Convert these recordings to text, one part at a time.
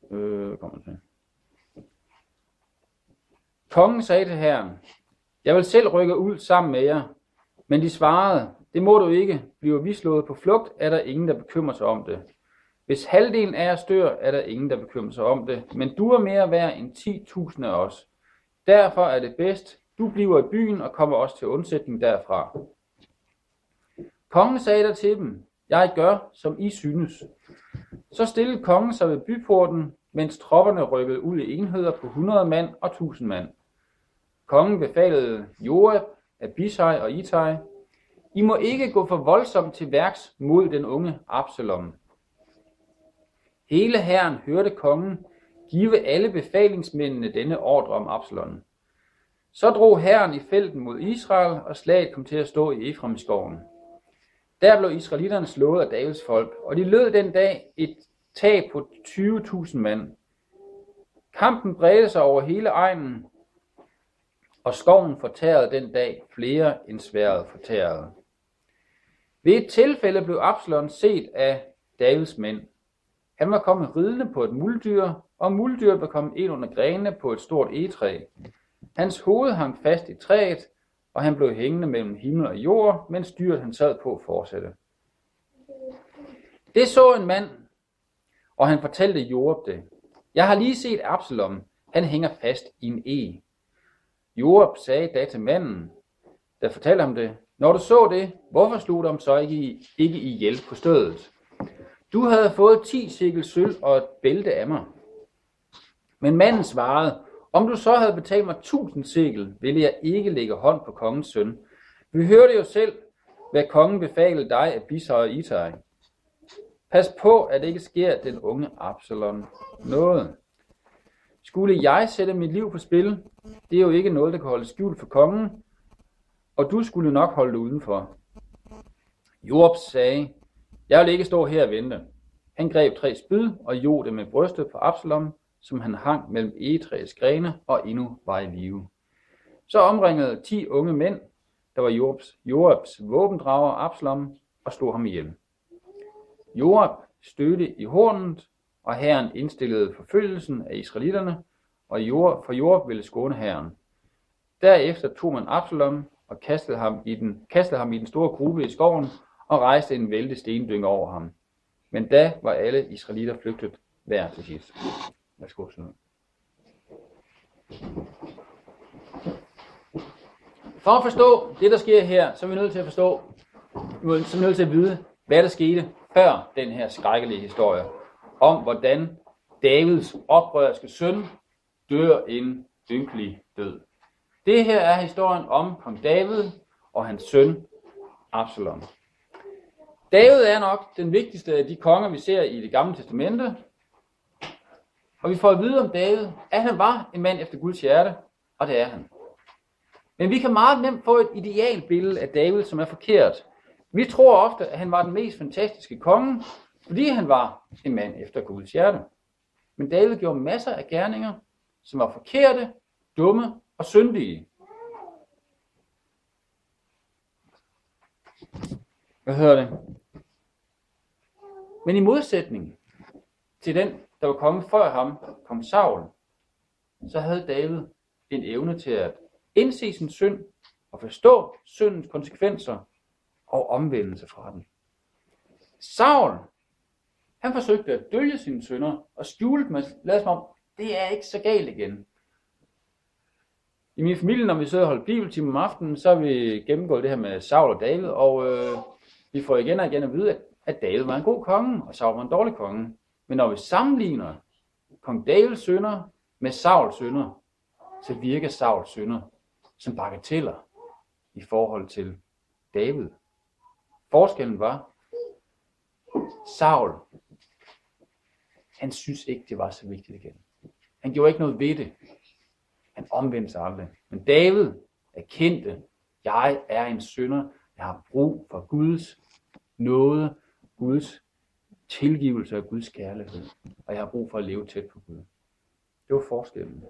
kommer til. Kongen sagde til herren, jeg vil selv rykke ud sammen med jer. Men de svarede, det må du ikke. Bliver vi slået på flugt, er der ingen, der bekymrer sig om det. Hvis halvdelen af os dør, er der ingen, der bekymrer sig om det. Men du er mere værd end 10.000 af os. Derfor er det bedst, du bliver i byen og kommer også til undsætning derfra. Kongen sagde der til dem, jeg gør, som I synes. Så stillede kongen sig ved byporten, mens tropperne rykkede ud i enheder på 100 mand og 1000 mand. Kongen befalede Joab, Abishai og Itai, I må ikke gå for voldsomt til værks mod den unge Absalom. Hele hæren hørte kongen give alle befalingsmændene denne ordre om Absalom. Så drog hæren i felten mod Israel, og slaget kom til at stå i Efraimskoven. Der blev israelitterne slået af Davids folk, og de lød den dag et tab på 20.000 mand. Kampen bredte sig over hele egnen, og skoven fortærede den dag flere end sværdet fortærede. Ved et tilfælde blev Absalom set af Davids mænd. Han var kommet ridende på et muldyr, og muldyret var kommet ind under grenene på et stort egetræ. Hans hoved hang fast i træet, og han blev hængende mellem himmel og jord, mens dyret han sad på fortsatte. Det så en mand, og han fortalte Joab det. Jeg har lige set Absalom, han hænger fast i en eg. Joab sagde da til manden, der fortalte ham det, når du så det, hvorfor slog du ham så ikke ihjel på stedet? Du havde fået 10 sikkels sølv og et bælte af mig. Men manden svarede, om du så havde betalt mig 1000 sikkel, ville jeg ikke lægge hånd på kongens søn. Vi hørte jo selv, hvad kongen befalede dig af Abishai og Itai. Pas på, at det ikke sker den unge Absalom noget. Skulle jeg sætte mit liv på spil, det er jo ikke noget, der kan holde skjult for kongen, og du skulle nok holde det udenfor. Joab sagde, jeg vil ikke stå her og vente. Han greb 3 spyd og jog det med brystet på Absalom, som han hang mellem egetræets grene og endnu var i live. Så omringede 10 unge mænd, der var Joabs våbendrager Absalom, og slog ham ihjel. Joab stødte i hornet, og hæren indstillede forfølgelsen af israelitterne, og Joab ville skåne hæren. Derefter tog man Absalom og kastede ham i den store grube i skoven, og rejste en vældig stendynge over ham. Men da var alle israelitter flygtet hver til sidst. Værsgo, sådan. For at forstå det, der sker her, så er vi nødt til at vide, hvad der skete før den her skrækkelige historie, om hvordan Davids oprørske søn dør en ynkelig død. Det her er historien om kong David og hans søn Absalom. David er nok den vigtigste af de konger, vi ser i Det Gamle Testamente. Og vi får at vide om David, at han var en mand efter Guds hjerte, og det er han. Men vi kan meget nemt få et idealbillede af David, som er forkert. Vi tror ofte, at han var den mest fantastiske konge, fordi han var en mand efter Guds hjerte. Men David gjorde masser af gerninger, som var forkerte, dumme og syndige. Men i modsætning til den, der var kommet før ham, kom Saul, så havde David en evne til at indse sin synd og forstå syndens konsekvenser og omvende sig fra den. Saul, han forsøgte at dølge sine synder og skjule dem, lad som om, det er ikke så galt igen. I min familie, når vi sidder og holder bibeltime om aftenen, så har vi gennemgået det her med Saul og David, og vi får igen og igen at vide, at David var en god konge, og Saul var en dårlig konge. Men når vi sammenligner kong Davids synder med Sauls synder, så virker Sauls synder som bagateller i forhold til David. Forskellen var, Saul, han synes ikke, det var så vigtigt igen. Han gjorde ikke noget ved det. Han omvendte sig aldrig. Men David erkendte, jeg er en synder. Jeg har brug for Guds nåde, Guds tilgivelse og Guds kærlighed. Og jeg har brug for at leve tæt på Gud. Det var forskellen.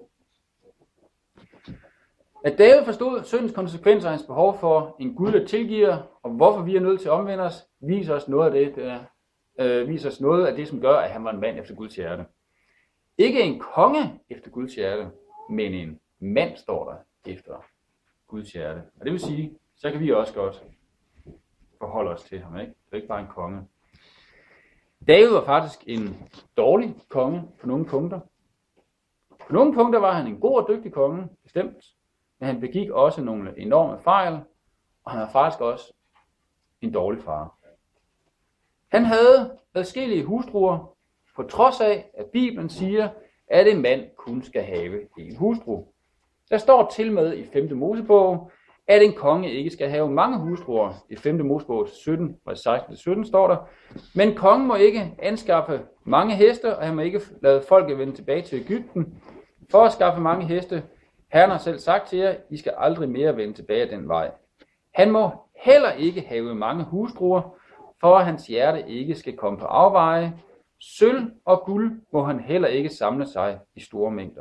At David forstod syndens konsekvenser og hans behov for en Gud, der tilgiver, og hvorfor vi er nødt til at omvende os, viser os noget af det, som gør, at han var en mand efter Guds hjerte. Ikke en konge efter Guds hjerte, men en mand, står der, efter Guds hjerte. Og det vil sige, så kan vi også godt forholde os til ham, ikke? Det er ikke bare en konge. David var faktisk en dårlig konge på nogle punkter. På nogle punkter var han en god og dygtig konge, bestemt, men han begik også nogle enorme fejl, og han var faktisk også en dårlig far. Han havde adskillige hustruer, på trods af, at Bibelen siger, at en mand kun skal have en hustru. Der står til med i 5. Mosebog, at en konge ikke skal have mange hustruer. I 5. Mosebog 17, fra 16-17 står der, men kongen må ikke anskaffe mange heste, og han må ikke lade folket vende tilbage til Egypten for at skaffe mange heste. Herren har selv sagt til jer, I skal aldrig mere vende tilbage ad den vej. Han må heller ikke have mange hustruer, for at hans hjerte ikke skal komme på afveje. Sølv og guld må han heller ikke samle sig i store mængder.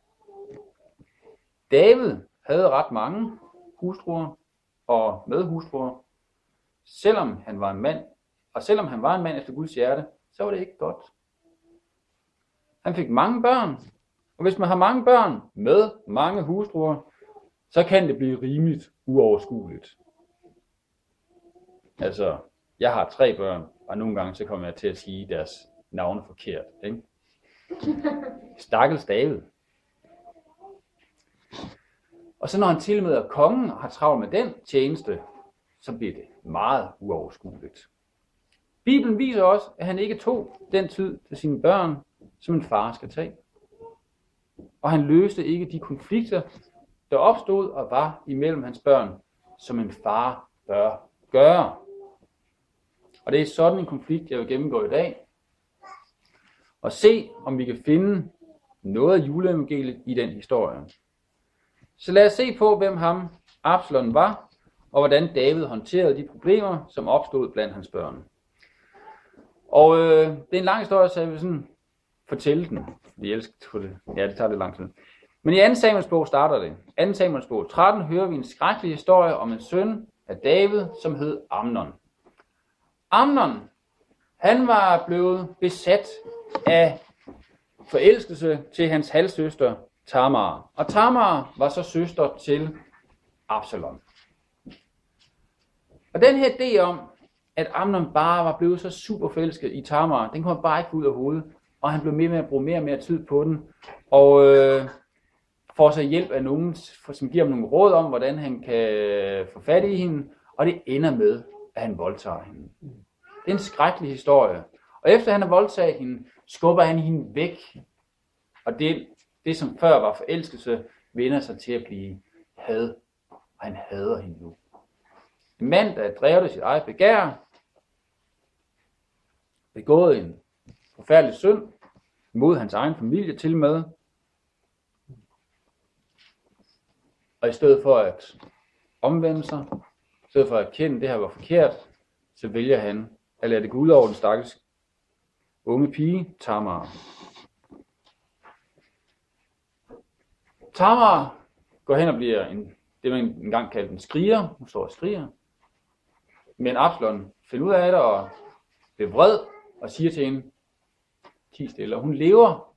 David havde ret mange hustruer og medhustruer. Selvom han var en mand, og selvom han var en mand efter Guds hjerte, så var det ikke godt. Han fik mange børn, og hvis man har mange børn med mange hustruer, så kan det blive rimeligt uoverskueligt. Altså, jeg har 3 børn, og nogle gange så kommer jeg til at sige deres navne forkert, ikke? Stakkels David. Og så når han tilmøder kongen og har travlt med den tjeneste, så bliver det meget uoverskueligt. Bibelen viser også, at han ikke tog den tid til sine børn, som en far skal tage. Og han løste ikke de konflikter, der opstod og var imellem hans børn, som en far bør gøre. Og det er sådan en konflikt, jeg vil gennemgå i dag. Og se, om vi kan finde noget af juleevangeliet i den historie. Så lad os se på, hvem ham Absalom var, og hvordan David håndterede de problemer, som opstod blandt hans børn. Og det er en lang historie, så jeg vil sådan fortælle den. Jeg elsker det. Ja, det tager lidt lang tid. Men i 2. Samuels bog starter det. 2. Samuels bog 13 hører vi en skrækkelig historie om en søn af David, som hed Amnon. Amnon, han var blevet besat af forelskelse til hans halvsøster Tamar. Og Tamar var så søster til Absalom. Og den her idé om, at Amnon bare var blevet så super forelsket i Tamar, den kom bare ikke ud af hovedet. Og han blev med at bruge mere og mere tid på den. Og får sig hjælp af nogen, som giver ham nogle råd om, hvordan han kan få fat i hende. Og det ender med, at han voldtager hende. Det er en skrækkelig historie. Og efter han har voldtaget hende, skubber han hende væk. Og det som før var forelskelse, vender sig til at blive had. Og han hader hende nu. En mand, der drev sit eget begær, begået en forfærdelig synd mod hans egen familie til med. Og i stedet for at omvende sig, i stedet for at erkende, at det her var forkert, så vælger han at lade det gå ud over den stakkels unge pige, Tamar. Tamar går hen og bliver det man engang kaldte en skriger. Hun står og skriger. Men Absalom finder ud af det og bliver vred og siger til hende, ti stille. Og hun lever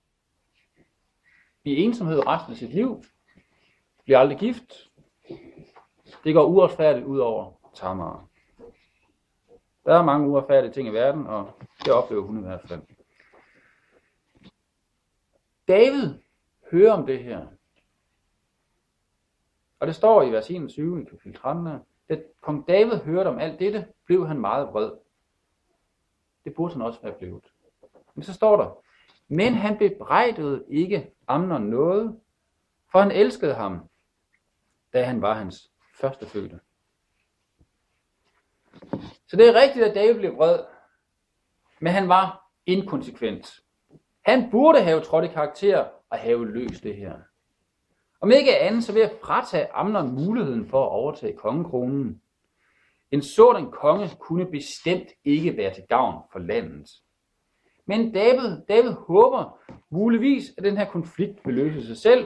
i ensomhed resten af sit liv. Bliver aldrig gift. Det går uretfærdigt ud over Tamar. Der er mange uretfærdige ting i verden, og det oplever hun i hvert fald. David hører om det her. Og det står i vers 21 i kapitel 13. Da kong David hørte om alt dette, blev han meget vred. Det burde han også være blevet. Men så står der, men han bebrejdede ikke Amnon noget, for han elskede ham, da han var hans førstefødte. Så det er rigtigt, at David blev vred, men han var inkonsekvent. Han burde have trådt i karakter og have løst det her. Om ikke andet, så vil jeg fratage Amnon muligheden for at overtage kongekronen. En sådan konge kunne bestemt ikke være til gavn for landet. Men David håber muligvis, at den her konflikt vil løse sig selv.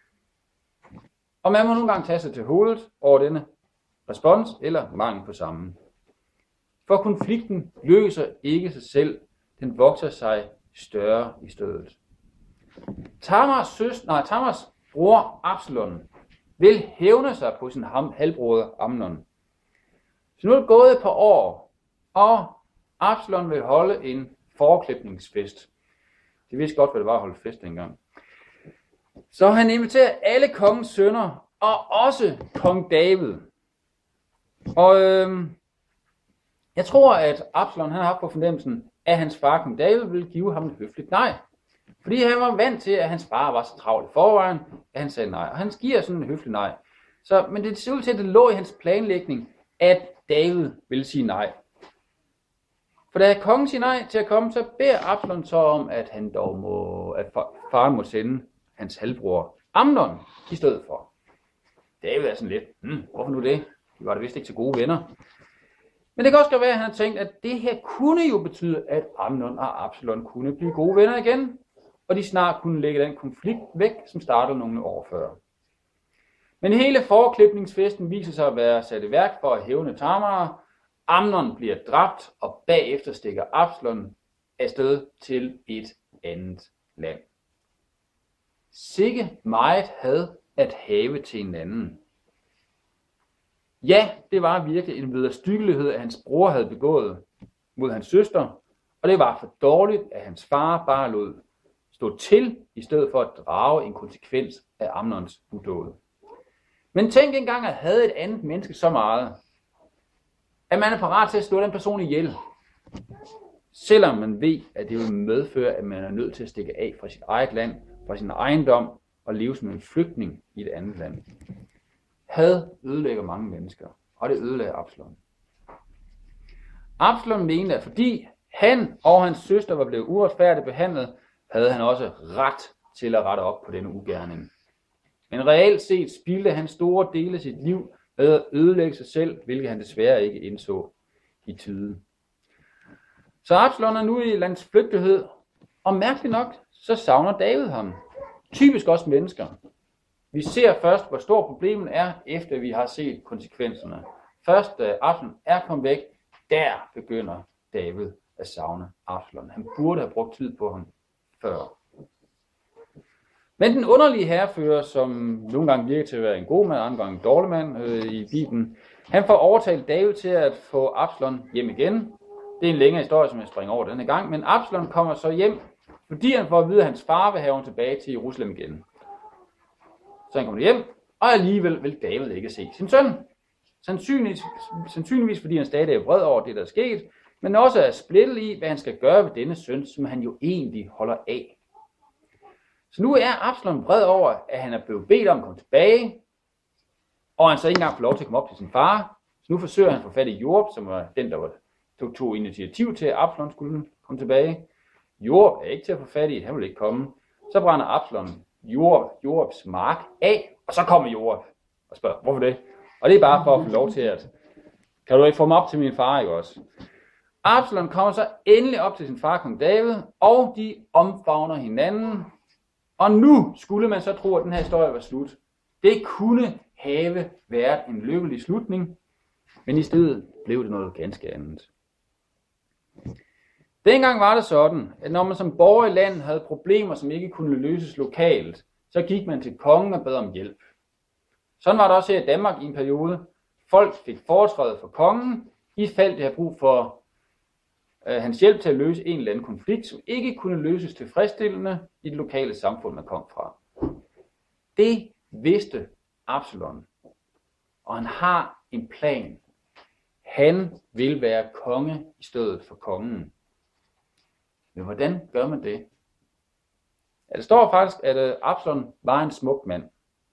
Og man må nogle gange tage sig til hovedet over denne respons eller mangel på samme. For konflikten løser ikke sig selv. Den vokser sig større i stedet. Tamars bror Absalom vil hævne sig på sin halvbror Amnon. Så nu er det gået et par år, og Absalom vil holde en forklipningsfest. De vidste godt, hvad det var at holde fest dengang. Så han inviterer alle kongens sønner, og også kong David. Og jeg tror, at Absalom han har haft på fornemmelsen, at hans far, kong David, ville give ham et høfligt nej. Fordi han var vant til, at hans far var så travlt i forvejen, at han sagde nej. Og han giver sådan en høflig nej. Men det ser ud til, at det lå i hans planlægning, at David ville sige nej. For da kongen siger nej til at komme, så beder Absalom så om, at faren må sende hans halvbror Amnon i stedet for. David er sådan lidt, hvorfor nu det? De var da vist ikke så gode venner. Men det kan også godt være, at han har tænkt, at det her kunne jo betyde, at Amnon og Absalom kunne blive gode venner igen, og de snart kunne lægge den konflikt væk, som startede nogle år før. Men hele forklipningsfesten viser sig at være sat i værk for at hævne Tamar. Amnon bliver dræbt, og bagefter stikker Absalom afsted til et andet land. Sikke meget had at have til hinanden. Ja, det var virkelig en vederstyggelighed, at hans bror havde begået mod hans søster, og det var for dårligt, at hans far bare lod stå til, i stedet for at drage en konsekvens af Amnons udåd. Men tænk engang at have et andet menneske så meget, at man er parat til at slå den person ihjel, selvom man ved, at det vil medføre, at man er nødt til at stikke af fra sit eget land, fra sin ejendom og leve som en flygtning i et andet land. Had ødelægger mange mennesker, og det ødelagde Absalom. Absalom mente, at fordi han og hans søster var blevet uretfærdigt behandlet, havde han også ret til at rette op på denne ugerning. Men reelt set spildte han store dele af sit liv ved at ødelægge sig selv, hvilket han desværre ikke indså i tide. Så Absalom er nu i landsflygtighed, og mærkeligt nok, så savner David ham. Typisk også mennesker. Vi ser først, hvor stort problemet er, efter vi har set konsekvenserne. Først da Absalom er kommet væk, der begynder David at savne Absalom. Han burde have brugt tid på ham før. Men den underlige hærfører, som nogle gange virker til at være en god mand, andre gange en dårlig mand i Bibelen, han får overtalt David til at få Absalom hjem igen. Det er en længere historie, som jeg springer over denne gang, men Absalom kommer så hjem, fordi han får at vide, at hans far vil have ham tilbage til Jerusalem igen. Så han kommer hjem, og alligevel vil David ikke se sin søn. Sandsynligvis fordi han stadig er vred over det, der er sket, men også er splittet i, hvad han skal gøre ved denne søn, som han jo egentlig holder af. Så nu er Absalom vred over, at han er blevet bedt om at komme tilbage, og han så ikke engang får lov til at komme op til sin far. Så nu forsøger han at få fat i Joab, som var den, der tog initiativ til, at Absalom skulle komme tilbage. Joab er ikke til at få fat i, han vil ikke komme. Så brænder Absalom Joabs mark af, og så kommer Joab og spørger, hvorfor det? Og det er bare for at få lov til at, kan du ikke få mig op til min far, ikke også? Absalom kommer så endelig op til sin far, kong David, og de omfavner hinanden. Og nu skulle man så tro, at den her historie var slut. Det kunne have været en lykkelig slutning, men i stedet blev det noget ganske andet. Dengang var det sådan, at når man som borger i landet havde problemer, som ikke kunne løses lokalt, så gik man til kongen og bad om hjælp. Sådan var det også her i Danmark i en periode. Folk fik foretræde for kongen, i fald de havde brug for hans hjælp til at løse en eller anden konflikt, som ikke kunne løses tilfredsstillende i det lokale samfund, man kom fra. Det vidste Absalom, og han har en plan. Han vil være konge i stedet for kongen. Men hvordan gør man det? Ja, det står faktisk, at Absalom var en smuk mand.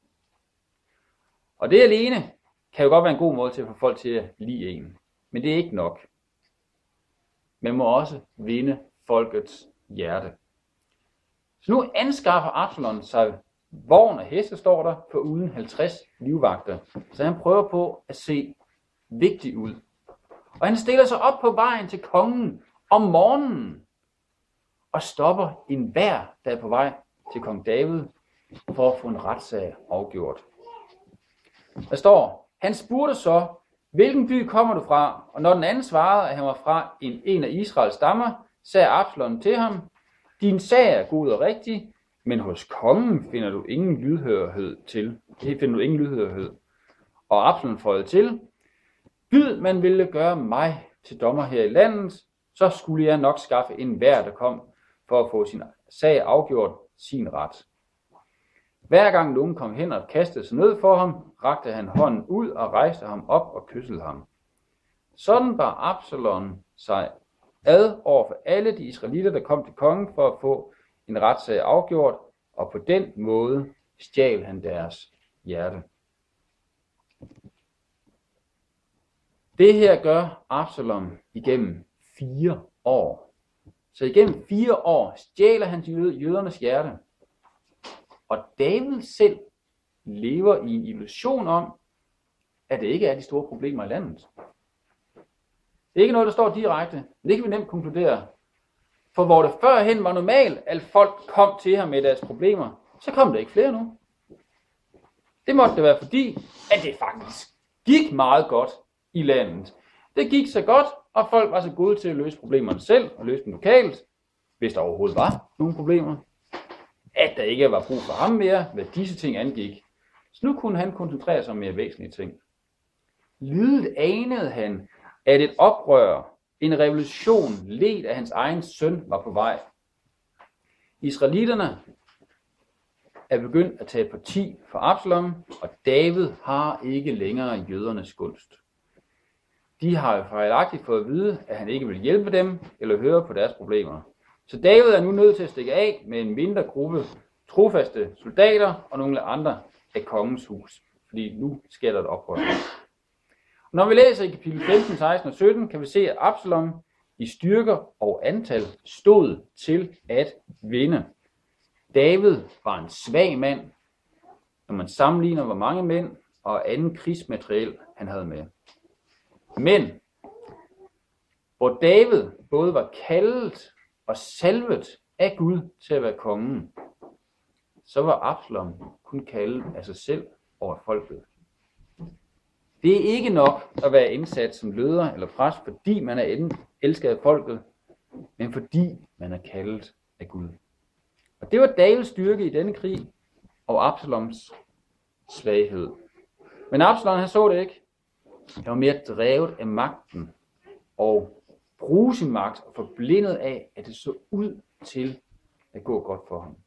Og det alene kan jo godt være en god måde til at få folk til at lide en. Men det er ikke nok. Man må også vinde folkets hjerte. Så nu anskaffer Absalom sig vogn og heste, står der, for uden 50 livvagter. Så han prøver på at se vigtig ud. Og han stiller sig op på vejen til kongen om morgenen og stopper enhver, der er på vej til kong David for at få en retssag afgjort. Der står, han spurgte så, hvilken by kommer du fra? Og når den anden svarede, at han var fra en af Israels stammer, sagde Absalom til ham, din sag er god og rigtig, men hos kongen finder du ingen lydhørhed til. Det finder du ingen lydhørhed. Og Absalom føjede til, Gud, man ville gøre mig til dommer her i landet, så skulle jeg nok skaffe en hver, der kom for at få sin sag afgjort sin ret. Hver gang nogen kom hen og kastede sig ned for ham, rakte han hånden ud og rejste ham op og kyssede ham. Sådan bar Absalom sig ad over for alle de israelitter, der kom til kongen for at få en retssag afgjort, og på den måde stjal han deres hjerte. Det her gør Absalom igennem 4 år. Så igennem 4 år stjæler han jødernes hjerte. Og David selv lever i en illusion om, at det ikke er de store problemer i landet. Det er ikke noget, der står direkte, men det kan vi nemt konkludere. For hvor det førhen var normalt, at folk kom til ham med deres problemer, så kom der ikke flere nu. Det måtte det være fordi, at det faktisk gik meget godt i landet. Det gik så godt, og folk var så gode til at løse problemerne selv og løse dem lokalt, hvis der overhovedet var nogle problemer. At der ikke var brug for ham mere, hvad disse ting angik. Så nu kunne han koncentrere sig om mere væsentlige ting. Lidet anede han, at et oprør, en revolution, ledt af hans egen søn, var på vej. Israelitterne er begyndt at tage parti for Absalom, og David har ikke længere jødernes gunst. De har jo fejlagtigt fået at vide, at han ikke vil hjælpe dem eller høre på deres problemer. Så David er nu nødt til at stikke af med en mindre gruppe trofaste soldater og nogle andre af kongens hus, fordi nu sker der et oprør. Når vi læser i kapitel 15, 16 og 17, kan vi se, at Absalom i styrker og antal stod til at vinde. David var en svag mand, når man sammenligner, hvor mange mænd og anden krigsmateriel han havde med. Men hvor David både var kaldet og salvet af Gud til at være kongen, så var Absalom kun kaldet af sig selv og af folket. Det er ikke nok at være indsat som leder eller præst, fordi man er elsket af folket, men fordi man er kaldet af Gud. Og det var Davids styrke i denne krig, og Absaloms svaghed. Men Absalom, han så det ikke. Han var mere drevet af magten, og bruge sin magt, og forblindet af, at det så ud til at gå godt for ham.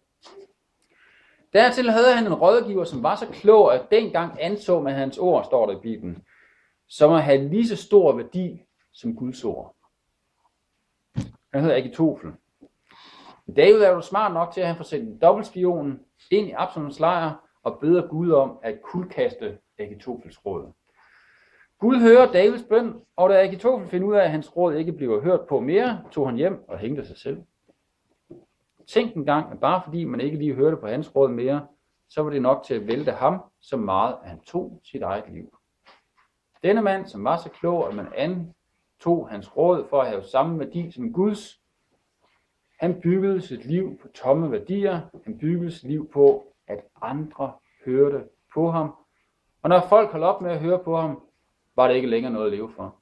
Dertil havde han en rådgiver, som var så klog, at dengang anså man hans ord, står der i Bibelen, som at have lige så stor værdi som Guds ord. Han hedder Ahitofel. David er jo smart nok til, at han får sendt en dobbeltspion ind i Absaloms lejr og beder Gud om at kuldkaste Ahitofels råd. Gud hører Davids bøn, og da Ahitofel finder ud af, at hans råd ikke bliver hørt på mere, tog han hjem og hængte sig selv. Tænk en gang, at bare fordi man ikke lige hørte på hans råd mere, så var det nok til at vælte ham så meget, at han tog sit eget liv. Denne mand, som var så klog, at man antog hans råd for at have samme værdi som Guds, han byggede sit liv på tomme værdier. Han byggede sit liv på, at andre hørte på ham. Og når folk holdt op med at høre på ham, var det ikke længere noget at leve for.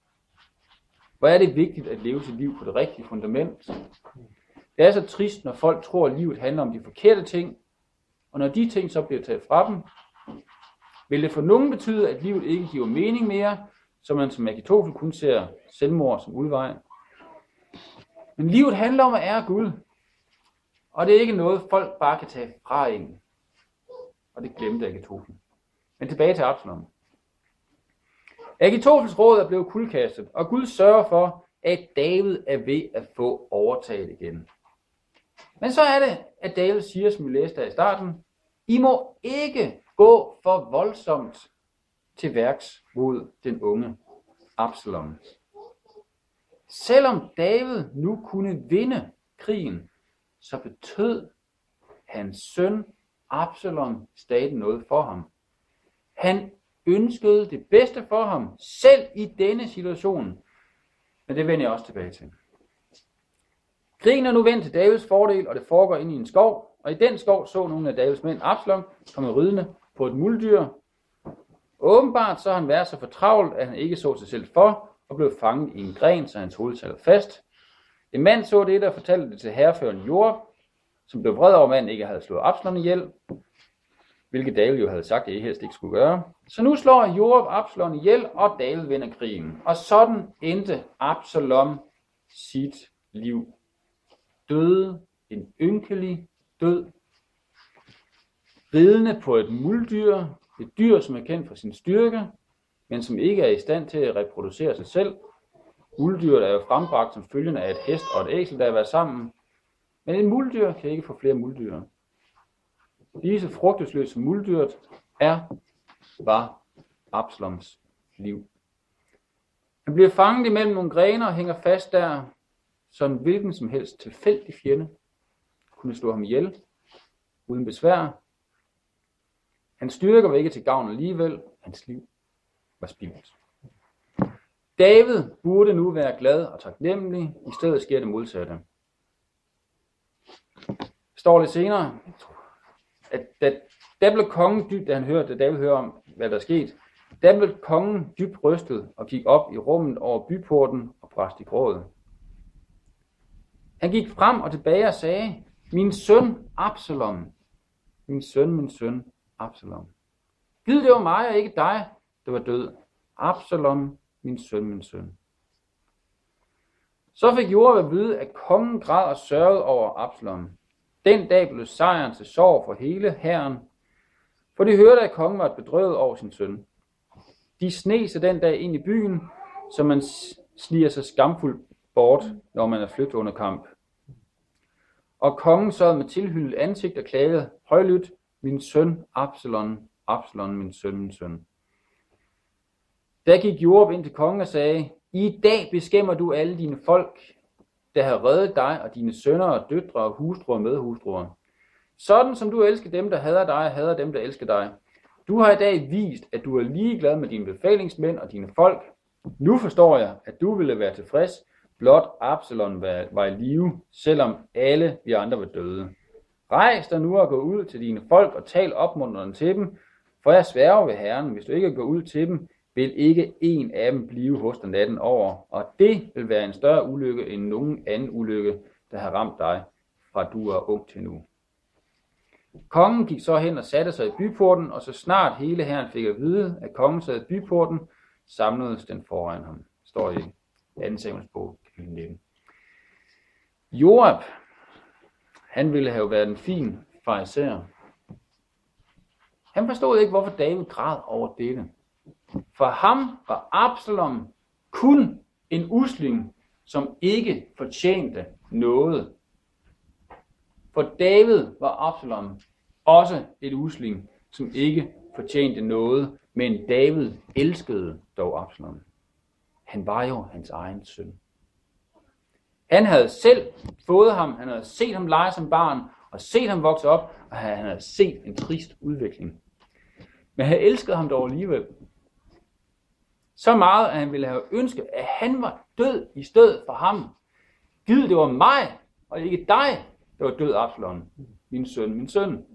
Hvor er det vigtigt at leve sit liv på det rigtige fundament. Det er så trist, når folk tror, at livet handler om de forkerte ting, og når de ting så bliver taget fra dem, vil det for nogen betyde, at livet ikke giver mening mere, så man som Ahitofel kun ser selvmord som udvej. Men livet handler om at ære Gud, og det er ikke noget, folk bare kan tage fra en. Og det glemte Ahitofel. Men tilbage til Absalom. Ahitofels råd er blevet kuldkastet, og Gud sørger for, at David er ved at få overtaget igen. Men så er det, at David siger, som vi læste der i starten, I må ikke gå for voldsomt til værks mod den unge Absalom. Selvom David nu kunne vinde krigen, så betød hans søn Absalom stadig noget for ham. Han ønskede det bedste for ham, selv i denne situation. Men det vender jeg også tilbage til. Krigen er nu vendt til Davids fordel, og det foregår inde i en skov. Og i den skov så nogle af Davids mænd Absalom komme ridende på et muldyr. Åbenbart så har han været så fortravlet, at han ikke så sig selv for, og blev fanget i en gren, så hans hoved sad fast. En mand så det, der fortalte det til hærføreren Joab, som blev vred over, at manden ikke havde slået Absalom ihjel, hvilket David jo havde sagt, at helst ikke skulle gøre. Så nu slår Joab Absalom ihjel, og David vinder krigen. Og sådan endte Absalom sit liv. Døde en ynkelig død, ridende på et muldyr, et dyr, som er kendt for sin styrke, men som ikke er i stand til at reproducere sig selv. Muldyret er jo frembragt som følgende af et hest og et æsel, der er været sammen. Men en muldyr kan ikke få flere muldyr. Lige så frugtesløs som muldyret var Absaloms liv. Han bliver fanget imellem nogle grene og hænger fast der, så en hvilken som helst tilfældig fjende kunne slå ham ihjel uden besvær. Hans styrke var ikke til gavn alligevel. Hans liv var spildt. David burde nu være glad og taknemmelig. I stedet sker det modsatte. Står lidt senere, at da blev kongen dybt, da David hører om, hvad der skete, da blev kongen dybt rystet og gik op i rummet over byporten og brast i gråd. Han gik frem og tilbage og sagde, min søn Absalom, min søn Absalom. Gid det var mig og ikke dig, der var død. Absalom, min søn. Så fik Joab at vide, at kongen græd og sørgede over Absalom. Den dag blev sejren til sorg for hele hæren, for de hørte, at kongen var bedrøvet over sin søn. De sneg sig den dag ind i byen, så man sniger sig skamfuldt bort, når man er flygtet under kamp. Og kongen sad med tilhyllet ansigt og klagede højlydt, min søn Absalom, min søn. Da gik Joab ind til kongen og sagde, i dag beskæmmer du alle dine folk, der har reddet dig og dine sønner og døtre og hustruer og medhustruer. Sådan som du elsker dem, der hader dig, hader dem, der elsker dig. Du har i dag vist, at du er ligeglad med dine befalingsmænd og dine folk. Nu forstår jeg, at du ville være tilfreds, blot Absalom var i live, selvom alle vi andre var døde. Rejs dig nu og gå ud til dine folk og tal opmuntrende til dem, for jeg sværger ved Herren, hvis du ikke går ud til dem, vil ikke en af dem blive hos dig natten over, og det vil være en større ulykke end nogen anden ulykke, der har ramt dig, fra du er ung til nu. Kongen gik så hen og satte sig i byporten, og så snart hele hæren fik at vide, at kongen sad i byporten, samledes den foran ham. Står i 2. Samuels bog, kapitel 19. Joab, han ville have været en fin farisæer. Han forstod ikke, hvorfor David græd over dette. For ham var Absalom kun en usling, som ikke fortjente noget. For David var Absalom også et usling, som ikke fortjente noget, men David elskede dog Absalom. Han var jo hans egen søn. Han havde selv fået ham, han havde set ham lege som barn, og set ham vokse op, og han havde set en trist udvikling. Men han elskede ham dog alligevel. Så meget, at han ville have ønsket, at han var død i stedet for ham. Gid det var mig, og ikke dig, der var død, Absalom, min søn.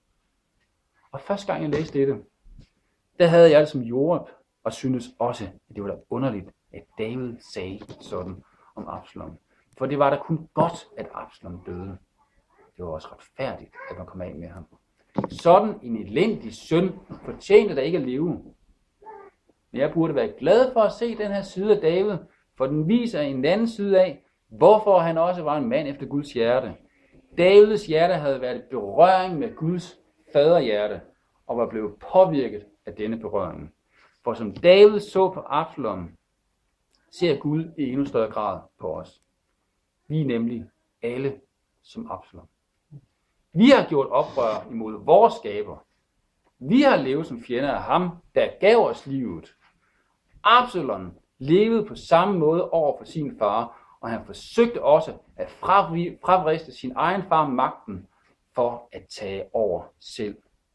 Og første gang jeg læste dette, der havde jeg det som Joab, og syntes også, at det var da underligt, at David sagde sådan om Absalom. For det var da kun godt, at Absalom døde. Det var også retfærdigt, at man kom af med ham. Sådan en elendig søn fortjente da ikke at leve. Men jeg burde være glad for at se den her side af David, for den viser en anden side af, hvorfor han også var en mand efter Guds hjerte. Davids hjerte havde været i berøring med Guds faderhjerte, og var blevet påvirket af denne berøring. For som David så på Absalom, ser Gud i endnu større grad på os. Vi er nemlig alle som Absalom. Vi har gjort oprør imod vores skaber. Vi har levet som fjender af ham, der gav os livet. Absalom levede på samme måde over for sin far, og han forsøgte også at fravriste sin egen far magten for at tage over selv.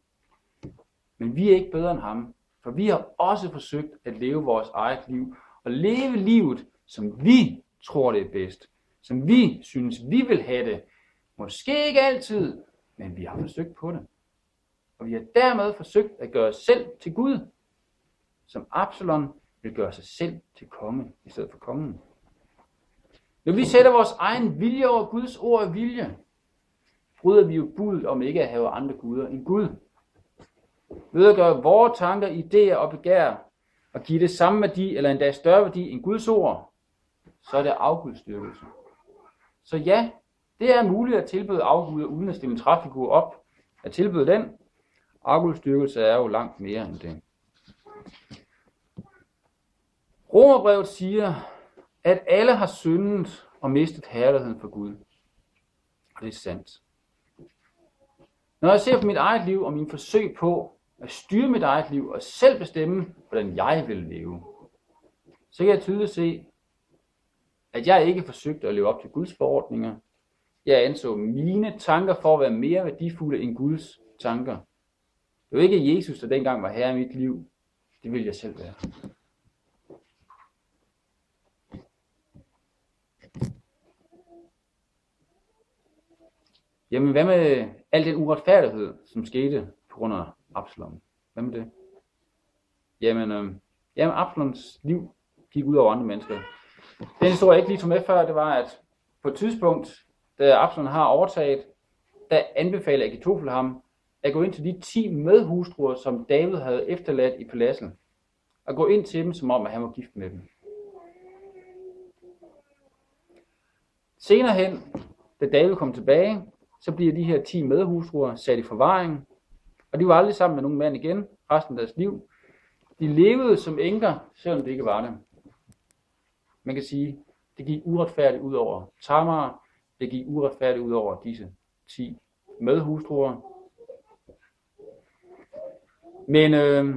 Men vi er ikke bedre end ham, for vi har også forsøgt at leve vores eget liv, og leve livet, som vi tror det er bedst, som vi synes vi vil have det. Måske ikke altid, men vi har forsøgt på det. Og vi har dermed forsøgt at gøre os selv til Gud, som Absalom vil gøre sig selv til konge i stedet for kongen. Når vi sætter vores egen vilje over Guds ord og vilje, bryder vi jo budet om ikke at have andre guder end Gud. Ved at gøre vores tanker, idéer og begær, og give det samme værdi, eller endda større værdi end Guds ord, så er det afgudstyrkelse. Så ja, det er muligt at tilbyde afguder, uden at stille en træfigur op. At tilbyde den, afgudstyrkelse er jo langt mere end det. Romerbrevet siger, at alle har syndet og mistet herligheden for Gud. Og det er sandt. Når jeg ser på mit eget liv og mine forsøg på at styre mit eget liv og selv bestemme, hvordan jeg vil leve, så kan jeg tydeligt se, at jeg ikke forsøgte at leve op til Guds forordninger. Jeg anså mine tanker for at være mere værdifulde end Guds tanker. Det var ikke Jesus, der dengang var herre i mit liv. Det ville jeg selv være. Jamen, hvad med al den uretfærdighed, som skete på grund af Absalom? Hvad med det? Jamen, Absaloms liv gik ud over andre mennesker. Den historie, jeg ikke lige tog med før, det var, at på et tidspunkt, da Absalom har overtaget, der anbefaler Ahitofel ham at gå ind til de 10 medhustruer, som David havde efterladt i paladset. Og gå ind til dem, som om at han var gift med dem. Senere hen, da David kom tilbage, så bliver de her 10 medhustruer sat i forvaring. Og de var aldrig sammen med nogen mand igen, resten af deres liv. De levede som enker, selvom det ikke var det. Man kan sige, det gik uretfærdigt ud over Tamar. Det gik uretfærdigt ud over disse 10 medhustruer. Men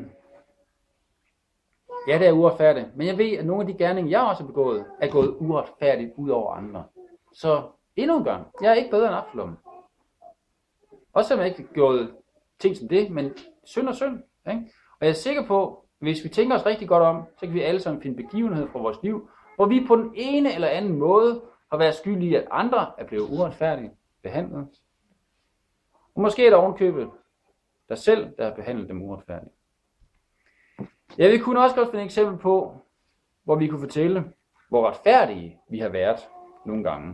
ja, det er uretfærdigt. Men jeg ved, at nogle af de gerninger, jeg også har begået, er gået uretfærdigt ud over andre. Så endnu en gang, jeg er ikke bedre end Absalom. Også selvom jeg ikke har gjort ting som det, men synd og synd. Ikke? Og jeg er sikker på, hvis vi tænker os rigtig godt om, så kan vi alle sammen finde begivenheder fra vores liv, hvor vi på den ene eller anden måde har været skyldige i, at andre er blevet uretfærdigt behandlet. Og måske er der ovenkøbet dig selv, der har behandlet dem uretfærdigt. Ja, vi kunne også godt finde et eksempel på, hvor vi kunne fortælle, hvor retfærdige vi har været nogle gange.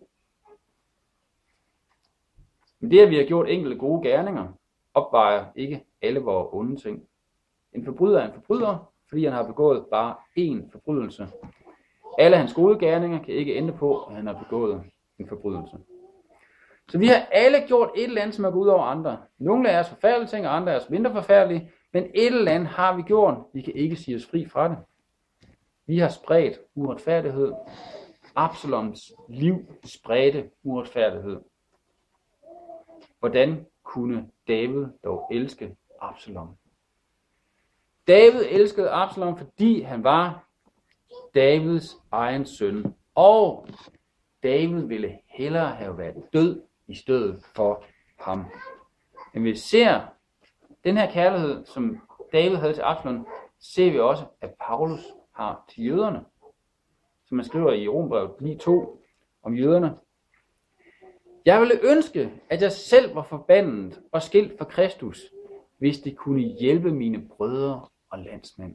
Men det, at vi har gjort enkelte gode gerninger, opvejer ikke alle vores onde ting. En forbryder er en forbryder, fordi han har begået bare én forbrydelse. Alle hans gode gerninger kan ikke ændre på, at han har begået en forbrydelse. Så vi har alle gjort et eller andet, som er gået ud over andre. Nogle af os forfærdelige ting, og andre af os mindre forfærdelige, men et eller andet har vi gjort. Vi kan ikke sige os fri fra det. Vi har spredt uretfærdighed. Absaloms liv spredte uretfærdighed. Hvordan kunne David dog elske Absalom? David elskede Absalom, fordi han var Davids egen søn. Og David ville hellere have været død i stedet for ham. Men vi ser den her kærlighed, som David havde til Absalom, ser vi også, at Paulus har til jøderne. Som man skriver i Romerbrevet 9:2 om jøderne. Jeg ville ønske, at jeg selv var forbandet og skilt fra Kristus, hvis det kunne hjælpe mine brødre og landsmænd.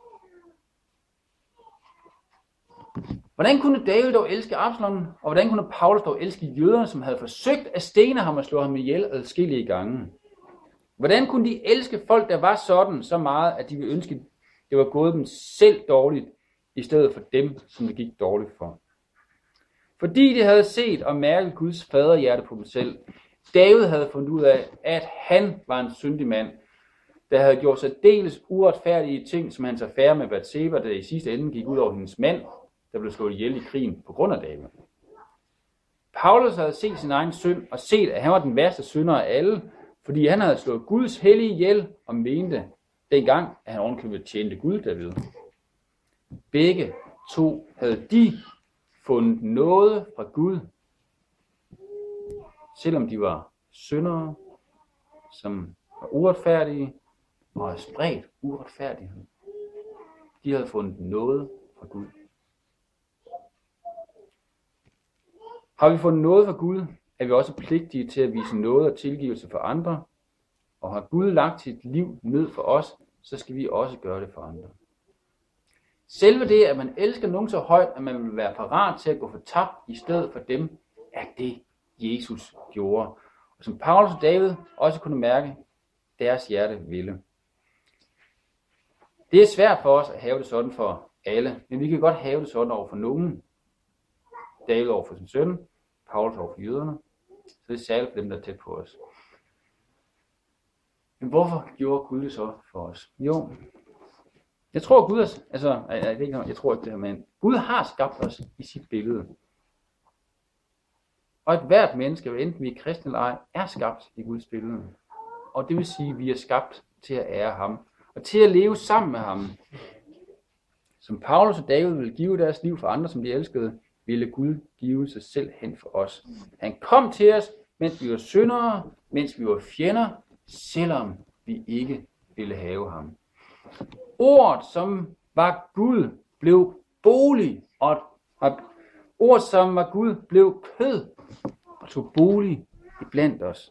Hvordan kunne David dog elske Absalom, og hvordan kunne Paulus dog elske jøderne, som havde forsøgt at stene ham og slå ham ihjel adskillige gange? Hvordan kunne de elske folk, der var sådan så meget, at de ville ønske, det var gået dem selv dårligt, i stedet for dem, som det gik dårligt for? Fordi de havde set og mærket Guds faderhjerte på dem selv. David havde fundet ud af, at han var en syndig mand, der havde gjort sig dels uretfærdige ting, som hans affære med Batseba, der i sidste ende gik ud over hendes mand, der blev slået ihjel i krigen på grund af David. Paulus havde set sin egen synd og set, at han var den værste synder af alle, fordi han havde slået Guds hellige ihjel og mente dengang, at han ovenkøbet tjente Gud David. Begge to havde de fundet noget fra Gud, selvom de var syndere, som var uretfærdige og havde spredt uretfærdighed. De havde fundet noget fra Gud. Har vi fundet noget fra Gud, er vi også pligtige til at vise noget og tilgivelse for andre, og har Gud lagt sit liv ned for os, så skal vi også gøre det for andre. Selve det, at man elsker nogen så højt, at man vil være parat til at gå for tabt i stedet for dem, er det, Jesus gjorde. Og som Paulus og David også kunne mærke, deres hjerte ville. Det er svært for os at have det sådan for alle, men vi kan godt have det sådan over for nogen. David over for sin søn, Paulus over for jøderne, så det er særligt for dem, der er tæt på os. Men hvorfor gjorde Gud det så for os? Jo, jeg tror Gud jeg tror ikke det her, men Gud har skabt os i sit billede. Og et hvert menneske, enten vi er kristne eller ej, er skabt i Guds billede. Og det vil sige, at vi er skabt til at ære ham, og til at leve sammen med ham. Som Paulus og David ville give deres liv for andre, som de elskede, ville Gud give sig selv hen for os. Han kom til os, mens vi var syndere, mens vi var fjender, selvom vi ikke ville have ham. Ordet, som var Gud, blev bolig, og ordet, som var Gud, blev kød og tog bolig iblandt os.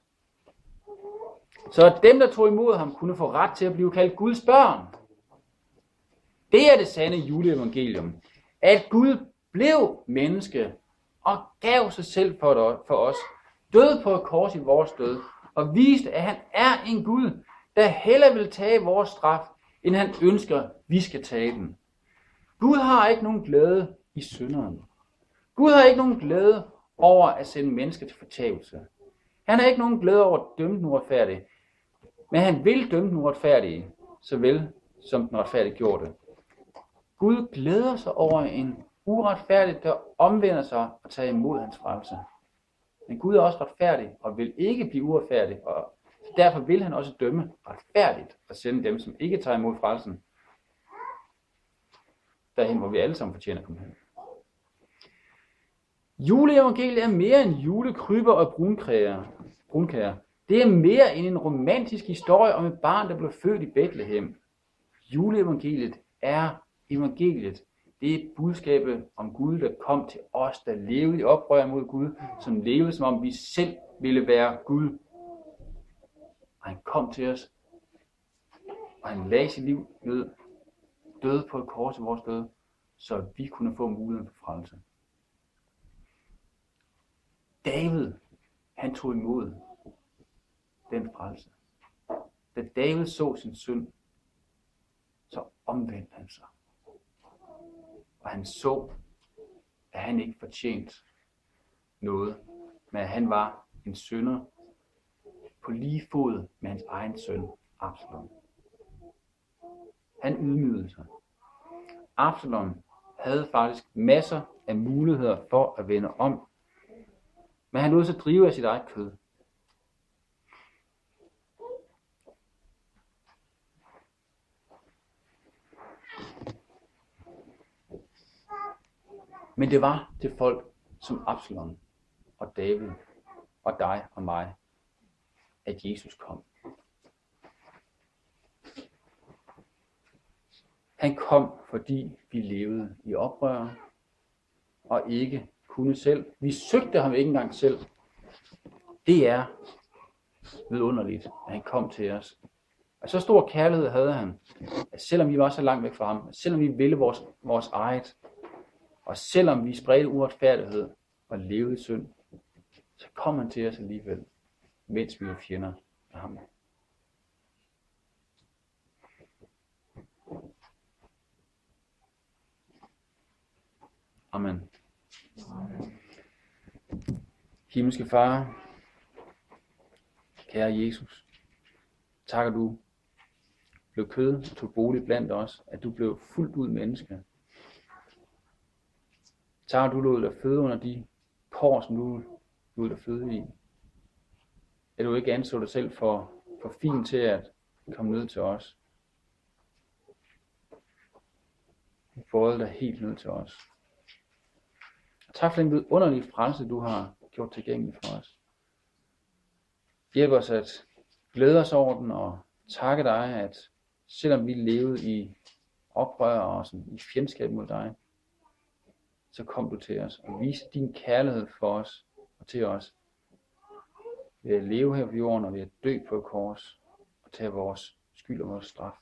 Så dem, der tog imod ham, kunne få ret til at blive kaldt Guds børn. Det er det sande juleevangelium. At Gud blev menneske og gav sig selv for os. Døde på et kors i vores død og viste, at han er en Gud, der hellere vil tage vores straf, end han ønsker, vi skal tage den. Gud har ikke nogen glæde i synderen. Gud har ikke nogen glæde over at sende mennesker til fortabelse. Han har ikke nogen glæde over at dømme den uretfærdige. Men han vil dømme den uretfærdige, såvel som den retfærdige gjorde det. Gud glæder sig over en uretfærdig, der omvender sig og tager imod hans frelse. Men Gud er også retfærdig og vil ikke blive uretfærdig, og derfor vil han også dømme retfærdigt og sende dem, som ikke tager imod frelsen, derhen, hvor vi alle sammen fortjener at komme hen. Juleevangeliet er mere end julekryber og brunkager. Det er mere end en romantisk historie om et barn, der blev født i Bethlehem. Juleevangeliet er evangeliet. Det er budskabet om Gud, der kom til os, der levede i oprør mod Gud, som levede som om vi selv ville være Gud. Og han kom til os, og han lagde sit liv ned, døde på et kors i vores død, så vi kunne få muligheden for frelse. David, han tog imod den frelse. Da David så sin synd, så omvendte han sig. Og han så, at han ikke fortjente noget, men at han var en synder på lige fod med hans egen søn, Absalom. Han ydmygede sig. Absalom havde faktisk masser af muligheder for at vende om, men han lod sig drive af sit eget kød. Men det var til folk som Absalom og David og dig og mig, at Jesus kom. Han kom, fordi vi levede i oprør og ikke kunne selv. Vi søgte ham ikke engang selv. Det er vidunderligt, at han kom til os. Og så stor kærlighed havde han, at selvom vi var så langt væk fra ham, at selvom vi ville vores eget, og selvom vi spredte uretfærdighed og levede i synd, så kom han til os alligevel, mens vi var fjender af ham. Amen. Himmelske Far, kære Jesus, takker du blev kød og tog bolig blandt os, at du blev fuldt ud menneske. Takker du lod dig føde under de kår, som du lod dig føde i. At du ikke anså dig selv for fin til at komme ned til os. Du forholder dig helt ned til os. Og tak for den vidunderlige frelse, du har gjort tilgængelig for os. Hjælp os at glæde os over den og takke dig, at selvom vi levede i oprør og sådan, i fjendskab mod dig, så kom du til os og viste din kærlighed for os og til os. Ved at leve her på jorden og ved at dø på et kors og tage vores skyld og vores straf.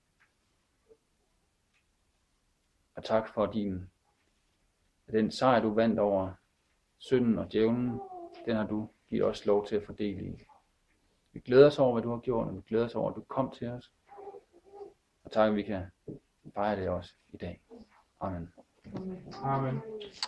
Og tak for den sejr, du vandt over synden og djævlen, den har du giv os lov til at fordele i. Vi glæder os over, hvad du har gjort, og vi glæder os over, at du kom til os. Og tak, at vi kan fejre det også i dag. Amen. Amen.